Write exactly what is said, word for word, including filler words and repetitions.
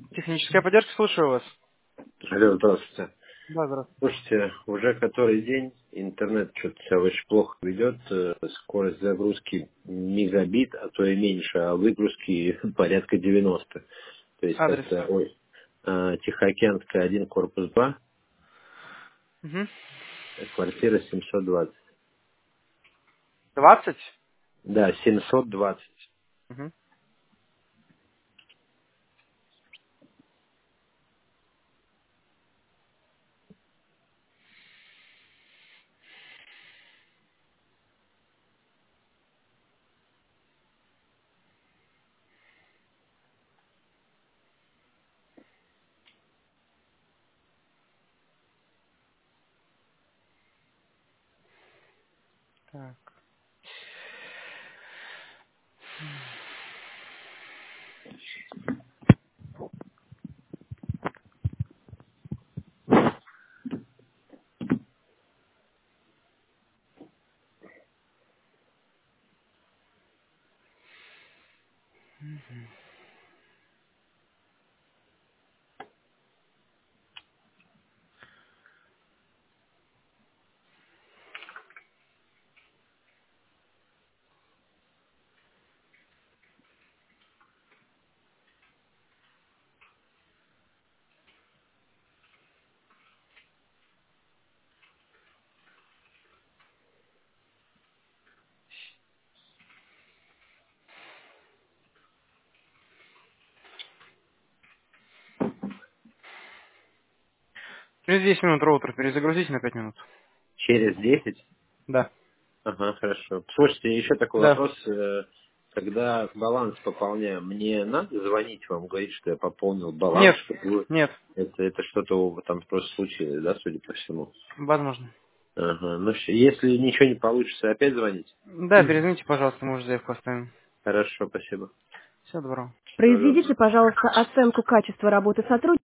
Техническая поддержка, слушаю вас. Алло, здравствуйте. Да, здравствуйте. Слушайте, уже который день интернет что-то себя очень плохо ведет. э, Скорость загрузки мегабит, а то и меньше, а выгрузки порядка девяносто. То есть Адрес. это ой, э, Тихоокеанская один, корпус два, Угу. э, квартира семьсот двадцать. двадцать? Да, семьсот двадцать. Угу. Так. Через десять минут роутер перезагрузите на пять минут. Через десять? Да. Ага, хорошо. Слушайте, еще такой Да. вопрос. э, Когда баланс пополняю, мне надо звонить вам, говорить, что я пополнил баланс, Нет. чтобы вы... Нет. Это, это что-то у- там просто случилось, да, судя по всему? Возможно. Ага. Ну, щ- если ничего не получится, опять звонить? Да, перезвоните, пожалуйста, мы уже заявку оставим. Хорошо, спасибо. Всего доброго. Всего доброго. Произведите, пожалуйста, оценку качества работы сотрудника.